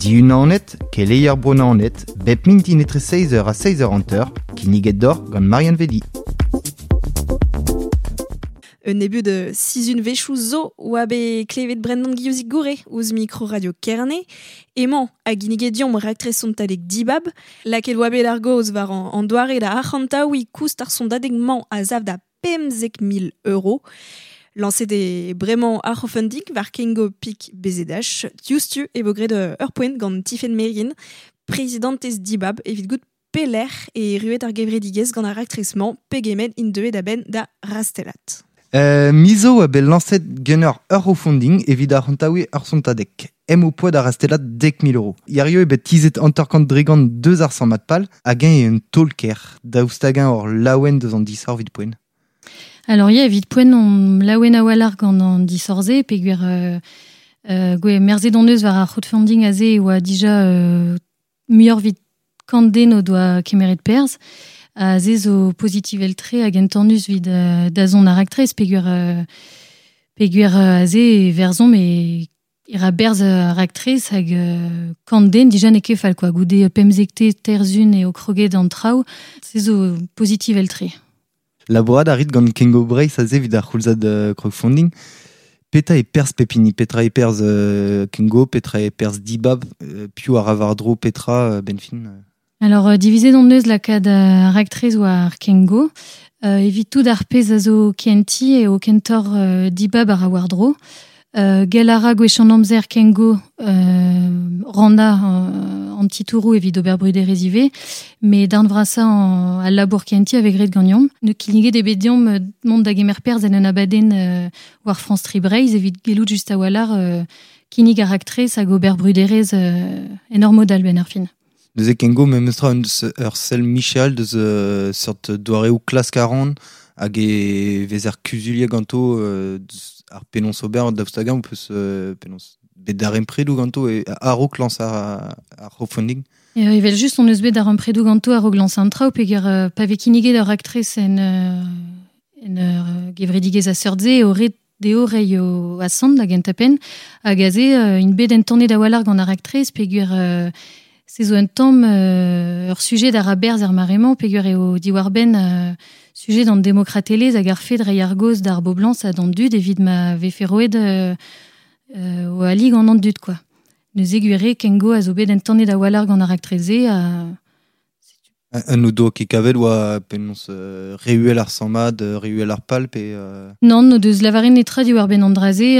Diunaonet, keleier bonaonet, bep minti netre 6h à 6h qui niget d'or gant Marianne Vedi. Un début de 6 vechou zo oabe klevet Brendan Giusi Gouré ouz micro radio Kerne, aimant a ginigedion reactrice son talek dibab, laquelle oabe largoz var en doare da archantaoui koust ar son dadegman a zav da pemzek 1000 €, lancé des bremañ archofunding var kengo pik bezedach, tiustu e bogre de Urpoint gant Tiffen Merin, présidentez dibab evit gout peler et ruet ar gevredigez gant ar reactricement pegemet in deue da ben da rastelat. Mizo a bel lancet gunner Eurofunding evit ar hantaoui ar sontadek. Em o poed ar rastelat 10 000 €. Yario e bet tizet anterkant drigant 2 ar 100 mat pal, hag un tolker, daoustagin or laouen deus an disor vid poen. Alors, il y a vite point on laouen a walar gant an disorze, peguer gwe merze donneus var ar crowdfunding aze oa dija muior vit kanden o doa kemeret perz. Aze zo positivel tre hag entornus vid da zon ar actrez peguer aze verzon me ira berz ar actrez hag kanden dija ne kefal quoi. Goude pemzekte terzun e o kroget an trao, se zo positivel tre. Labourad a rit gant Kengo Brace aze vid ar c'houlzad crowdfunding. Petra e perz pepini, petra e perz Kengo, petra e perz dibab, piou ar avardro petra benfin. Alors, divisé dans neus la kad reactrice ou ar Kengo, evit tout ar pez a zo kenti e o kentor dibab ar awardro. Gelara gwechant amzer Kengo randa an titourou evit ober bruderez ive, mais d'arn vrasa a labour kenti avec red gagnant. Ne kilnige de bediom mont da gemer perz en an abaden war France Tribreiz evit gelout just a walar kinig ar reactrice hag ober bruderez enormodal ben ar fin. Deus Kengo memestra ur sel Michel deus sort doare ou classe 40 hag e vez ar kuzulia ganto ar penons ober daoustagin ou peus penons bet dar empredou ganto e arok lance ar crowdfunding. Evel just on eus bet dar empredou ganto arok lance an trao peger pave kinige d'ar actrice en gevredigez a seurdze o ret deo rei o asand hag entapen hag aze in bet entorne da walar gant ar actrice peger c'est un tom ur sujet d'araberz ar marement pegur eo diwar ben sujet d'an demokratelez hag ar fed reiñ ar goz d'ar boblans a d'an dud evit ma veferoed o alig an an dud quoi. Neus eguere Kengo a zo bet entorne da walar gant ar actreze a... Un odo ki kavet oa penons reuel ar sammad, reuel ar palp e... Non, no deus lavaren netra diwar ben andraze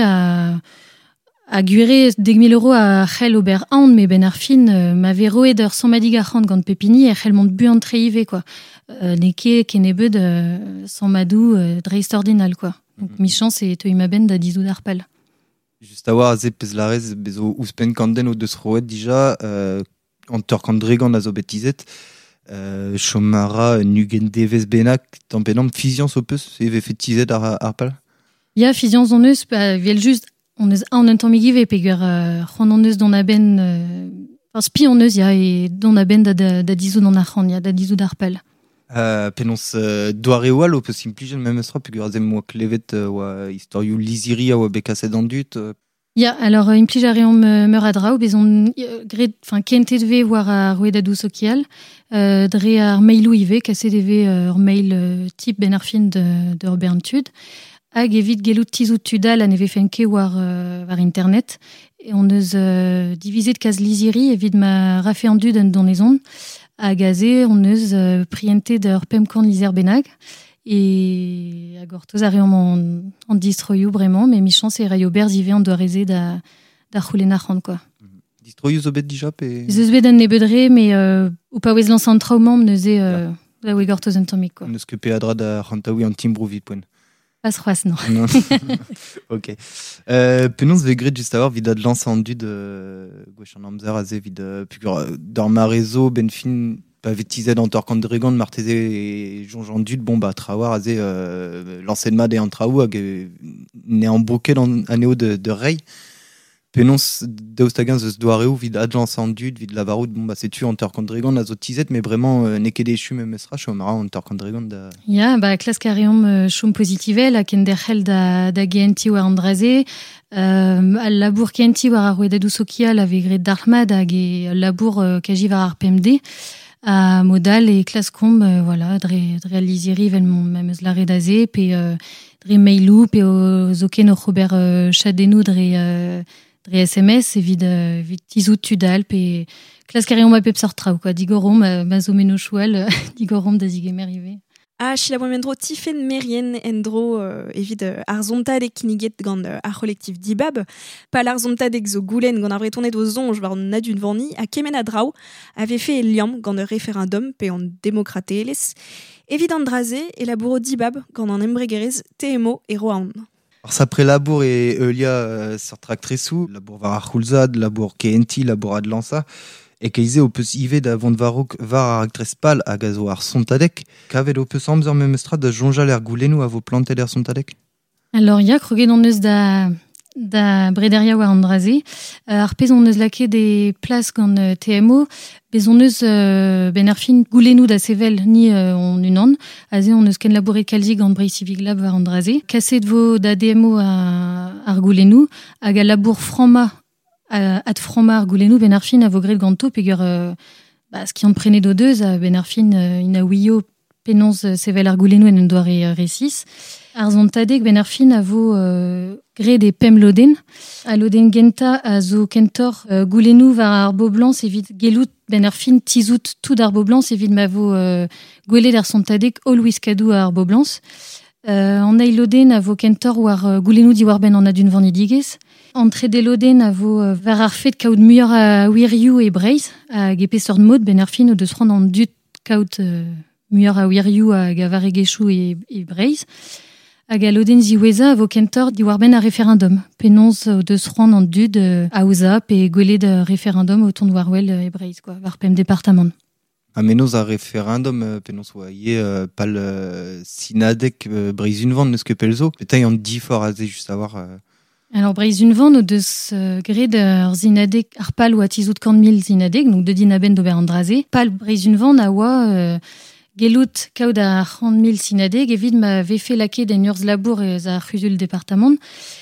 a gure 10 000 € a c'hell ober aon, me ben ar fin ma veroed ur sammadig ar c'hant gant pepini e c'hell mont buan tre ive, quoi. Neke ken ebet sammadou dreist ordinal, quoi. Donc michans e teu ima ben da dizou d'ar pal. Just a war a ze pez larez bezo ouspen kanden o deus roed dija an torkant dregan a zo betizet chomara nugen devez benak tampenam fizians o peus eve fetizet ar pal. Ya, fizians on eus, vel just on eus an entormigive peger c'hant on eus don aben spi on eus ya e don aben da dizou d'an ar c'hant ya da dizou d'ar pal. Penons doare oal o peus implijen memestra peger azem moa klevet oa historiou liziri a oa bekaset an dut. Ya, alors implij a reomp meur a draoù bezon gret, kentet ve war a roued a dou sokial dre ar mailou ive kaset eve ur mail tip ben ar fin de ur berntud. Hag evit gelout tizout tudal an eve fenke war internet. Et on eus divizet kaz liziri evit ma rafe an dud an donezon. Hag aze on eus priente d'ur pemkan lizer benag. Et hag ur toz a reomp an distroioù bremañ, me michans e raio berz ive an doareze da c'houlen ar c'hant, quoi. Distroioù zo bet dija pe... Zeus bet an nebedre, me ou pa wez lansan traoù-mamm neuze da weg ur toz an tammik, quoi. Neus ket pe adra da c'hantaoui an timbrou vid poen. Pas c'hoaz, non. Non. Ok. Penons ve gret just a war vid ad lansan dud gwech an amzer a ze vid pugur d'ar marezo ben fin pa vetizet an torkant dregan marteze e jonjan dud bon ba trawar a ze lansen mad e an traoù hag ne an broket aneo de rei Penons daostagan zeus doareo vid adlans an dud, vid lavarout, bon, bah, c'est tu en terkandregan a zo tizet, mais vraiment, nekede chum e mesra, chomara en terkandregan da... Ya, klas kareom chom positivel, a ken derchel da genti war andraze, al labour kenti war ar roedadou sokial ave gret d'armad hag e labour kaji war ar PMD, a modal e klas komb, voilà, dre aliziri vel ma meus la redaze, pe dre mailou, pe o zoken o Robert chadenou dre SMS, vid tizout tudal, pe klas kareom ma pep sartrao, quoi, digorom, ma zo meno choual, digorom da zigemer ive. Chila mendro tifen merien endro evit arzontad e kiniget gant ar collectif Dibab, pal arzontad zo goulen gant ar bretonnet o zonj war nadun vanni a kemen a drao ave fe e liam gant ur referendum pe an demokrateles, evit an draze e labouro Dibab gant an embregerez TMO e roaon. Alors, après labour et Eulia sartractresou, labour var ar c'houlzad, labour kenti, labour adlansa, et keize o peus ive da vont varok var ar actres pal hag a zo ar sontadek, kavet o peus amzer memestra da jonjal er goulenou a vo plantet er sontadek? Alors, ya kroget on eus da brederia war andraze, ar pez on eus lake de plas gant TMO, bez on eus ben ar fin goulenou da sevel ni on unan, aze on eus ken labouret kalzi gant Brei Civic Lab war andraze, kaset vo da DMO ar goulenou, hag a labour franma ad fromar ar goulenou ben ar fin a vo gret ganto pegur ski an prenet o deus a ben ar fin ina ouio penons sevel ar goulenou en doare resis. Ar zontadek ben ar fin a vo gret e pem loden. A loden genta a zo kentor goulenou var ar boblans evit gelout ben ar fin tizout tout ar boblans evit ma vo gwelet ar zontadek ol wiskadou ar boblans. An eil loden a vo kentor war goulenou di war ben an adun vanni digez. Entre de loden a vo var ar fet kaout muior a wirioù e Breiz, hag e pesord mod ben ar fin o deus c'hoant an dud kaout muior a wirioù hag a varegechou e Breiz. Hag a loden ziweza a vo kentor di war ben a referendum. Penons o deus c'hoant an dud a ouza pe gwelet referendum o tont war wel e Breiz, quoi, var pem departament. Amenoz a referendum penons oa ie pal sinadek Breiz unvan neus ket pelzo, petai an difor a ze just a war... Alors, Breiz unvan o deus gret ur zinadek ar pal oa tizout 100.000 zinadek, donc de dinaben d'ober andraze. Pal Breiz unvan a oa gelout kaout ar 100.000 zinadek, evit ma vefe lake den urz labour eus ar c'huzul departement,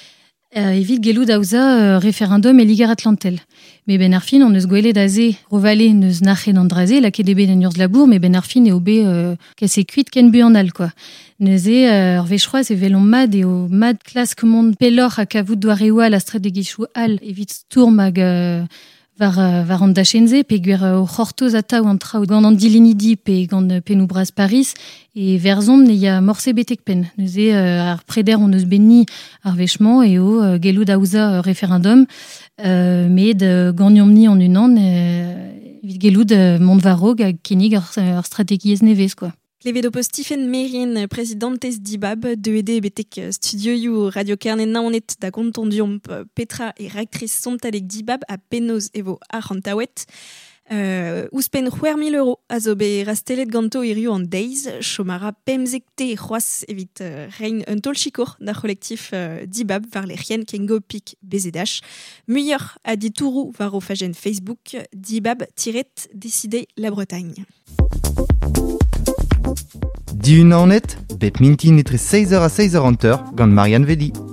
evit gelout a ouza referendum e ligar atlantel. Me ben ar fin, on eus gwelet a ze rovale neus nachet andraze, lake debe den urz labour, me ben ar fin e obe kase kuit ken bu an al, quoi. Neuze ur vechroaz e velon mad eo mad klask mont pelor a kavout doare oa la strat de gechou al evit stourm hag var an dachenze pe gwer o c'hortoz ata ou an traoù gant an dilinidi pe gant penou braz Paris e verzon ne ya morse betek pen. Neuze ar preder on eus benni ar vechman e o gelout a ouza referendum met gagnom ni an unan evit gelout mont varog hag kenig ar strategiez nevez, quoi. Klevet o peus Stephen Merien, presidentez Dibab, de betek studioioù Radio Kernen naonet da gontondiomp Petra e reactrice sontadek Dibab a penoz evo ar antawet. Ouspen €4.000 a zo be rastelet ganto irioù an deiz, chomara pemzekte c'hoaz evit rein un tolchikour da collectif Dibab var lec'hien kengo pik bezedach. Muior a ditourou var o fagen Facebook Dibab-décider la Bretagne. Di unaonet, bet mintin etre 6h a 6h gant Marianne Veli.